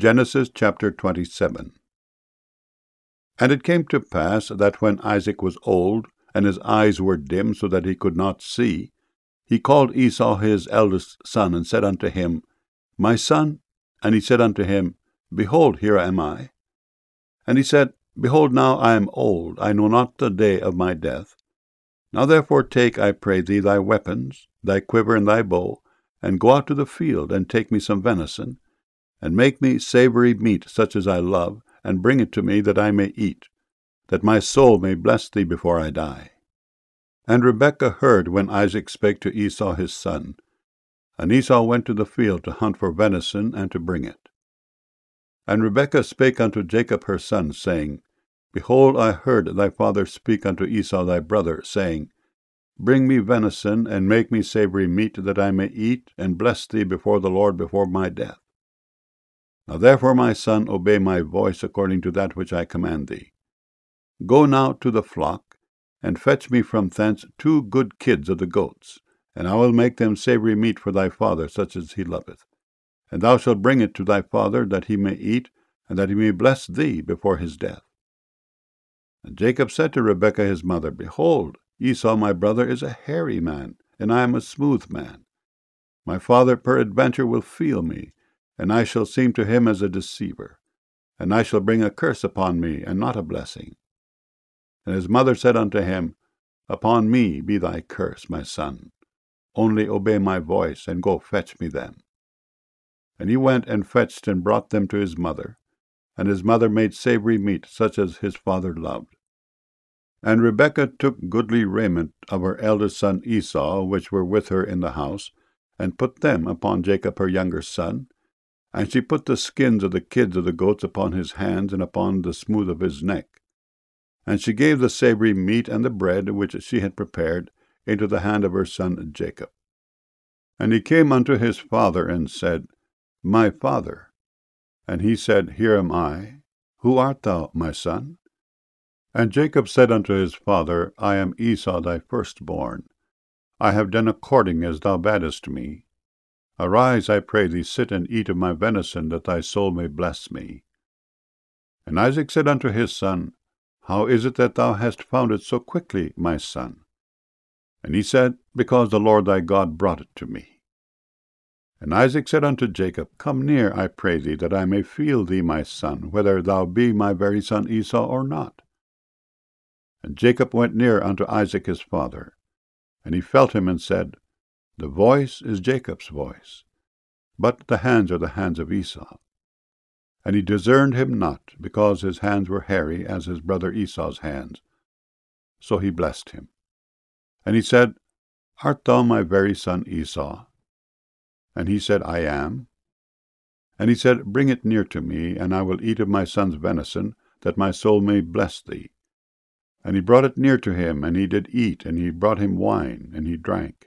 Genesis chapter 27. And it came to pass that when Isaac was old, and his eyes were dim, so that he could not see, he called Esau his eldest son, and said unto him, My son. And he said unto him, Behold, here am I. And he said, Behold, now I am old, I know not the day of my death. Now therefore take, I pray thee, thy weapons, thy quiver and thy bow, and go out to the field, and take me some venison, and make me savory meat such as I love, and bring it to me, that I may eat, that my soul may bless thee before I die. And Rebekah heard when Isaac spake to Esau his son. And Esau went to the field to hunt for venison, and to bring it. And Rebekah spake unto Jacob her son, saying, Behold, I heard thy father speak unto Esau thy brother, saying, Bring me venison, and make me savory meat, that I may eat, and bless thee before the Lord before my death. Now therefore, my son, obey my voice according to that which I command thee. Go now to the flock, and fetch me from thence 2 good kids of the goats, and I will make them savory meat for thy father, such as he loveth. And thou shalt bring it to thy father, that he may eat, and that he may bless thee before his death. And Jacob said to Rebekah his mother, Behold, Esau my brother is a hairy man, and I am a smooth man. My father peradventure will feel me, and I shall seem to him as a deceiver, and I shall bring a curse upon me, and not a blessing. And his mother said unto him, Upon me be thy curse, my son. Only obey my voice, and go fetch me them. And he went and fetched and brought them to his mother, and his mother made savory meat, such as his father loved. And Rebekah took goodly raiment of her eldest son Esau, which were with her in the house, and put them upon Jacob her younger son, and she put the skins of the kids of the goats upon his hands, and upon the smooth of his neck. And she gave the savory meat and the bread, which she had prepared, into the hand of her son Jacob. And he came unto his father, and said, My father. And he said, Here am I. Who art thou, my son? And Jacob said unto his father, I am Esau thy firstborn. I have done according as thou badest me. Arise, I pray thee, sit and eat of my venison, that thy soul may bless me. And Isaac said unto his son, How is it that thou hast found it so quickly, my son? And he said, Because the Lord thy God brought it to me. And Isaac said unto Jacob, Come near, I pray thee, that I may feel thee, my son, whether thou be my very son Esau or not. And Jacob went near unto Isaac his father, and he felt him, and said, The voice is Jacob's voice, but the hands are the hands of Esau. And he discerned him not, because his hands were hairy as his brother Esau's hands. So he blessed him. And he said, Art thou my very son Esau? And he said, I am. And he said, Bring it near to me, and I will eat of my son's venison, that my soul may bless thee. And he brought it near to him, and he did eat, and he brought him wine, and he drank.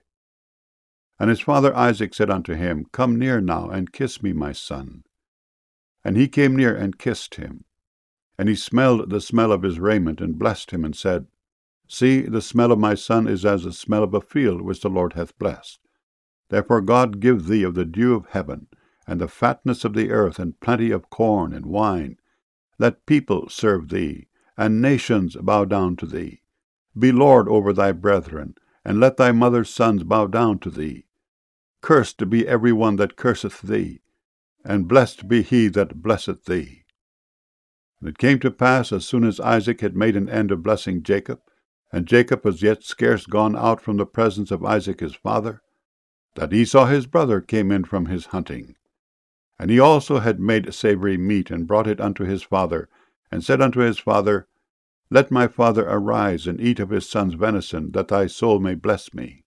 And his father Isaac said unto him, Come near now, and kiss me, my son. And he came near and kissed him. And he smelled the smell of his raiment, and blessed him, and said, See, the smell of my son is as the smell of a field which the Lord hath blessed. Therefore God give thee of the dew of heaven, and the fatness of the earth, and plenty of corn and wine. Let people serve thee, and nations bow down to thee. Be Lord over thy brethren, and let thy mother's sons bow down to thee. Cursed be every one that curseth thee, and blessed be he that blesseth thee. And it came to pass, as soon as Isaac had made an end of blessing Jacob, and Jacob was yet scarce gone out from the presence of Isaac his father, that Esau his brother came in from his hunting. And he also had made savory meat, and brought it unto his father, and said unto his father, Let my father arise, and eat of his son's venison, that thy soul may bless me.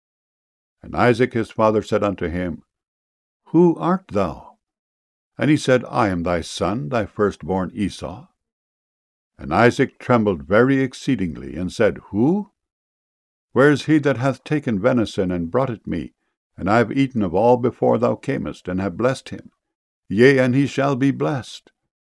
And Isaac his father said unto him, Who art thou? And he said, I am thy son, thy firstborn Esau. And Isaac trembled very exceedingly, and said, Who? Where is he that hath taken venison, and brought it me? And I have eaten of all before thou camest, and have blessed him. Yea, and he shall be blessed.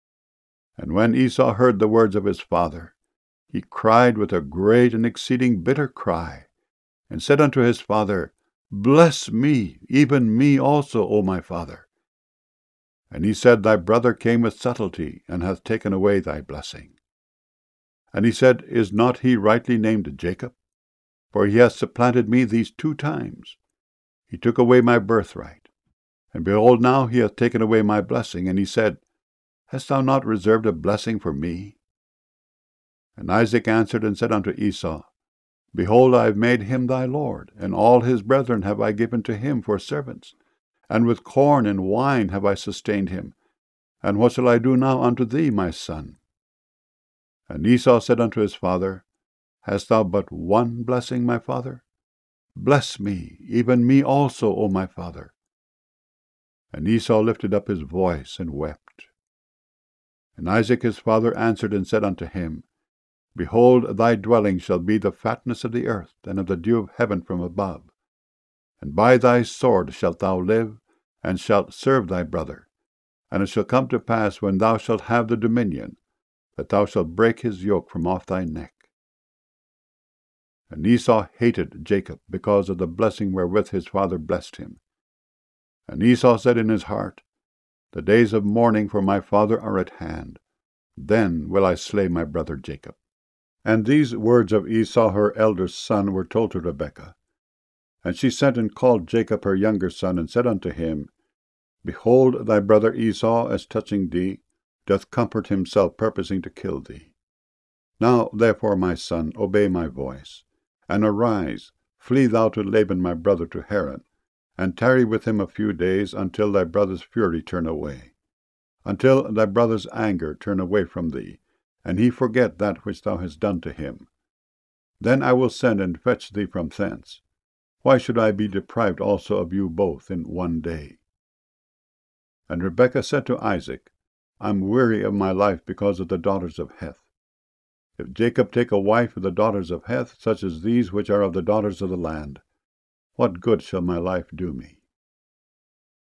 And when Esau heard the words of his father, he cried with a great and exceeding bitter cry, and said unto his father, Bless me, even me also, O my father. And he said, Thy brother came with subtlety, and hath taken away thy blessing. And he said, Is not he rightly named Jacob? For he hath supplanted me these 2 times. He took away my birthright. And behold, now he hath taken away my blessing. And he said, Hast thou not reserved a blessing for me? And Isaac answered and said unto Esau, Behold, I have made him thy lord, and all his brethren have I given to him for servants, and with corn and wine have I sustained him. And what shall I do now unto thee, my son? And Esau said unto his father, Hast thou but one blessing, my father? Bless me, even me also, O my father. And Esau lifted up his voice and wept. And Isaac his father answered and said unto him, Behold, thy dwelling shall be the fatness of the earth, and of the dew of heaven from above. And by thy sword shalt thou live, and shalt serve thy brother. And it shall come to pass, when thou shalt have the dominion, that thou shalt break his yoke from off thy neck. And Esau hated Jacob, because of the blessing wherewith his father blessed him. And Esau said in his heart, The days of mourning for my father are at hand. Then will I slay my brother Jacob. And these words of Esau her elder son were told to Rebekah. And she sent and called Jacob her younger son, and said unto him, Behold, thy brother Esau, as touching thee, doth comfort himself, purposing to kill thee. Now therefore, my son, obey my voice, and arise, flee thou to Laban my brother to Haran, and tarry with him a few days, until thy brother's fury turn away, until thy brother's anger turn away from thee, and he forget that which thou hast done to him. Then I will send and fetch thee from thence. Why should I be deprived also of you both in one day? And Rebekah said to Isaac, I am weary of my life because of the daughters of Heth. If Jacob take a wife of the daughters of Heth, such as these which are of the daughters of the land, what good shall my life do me?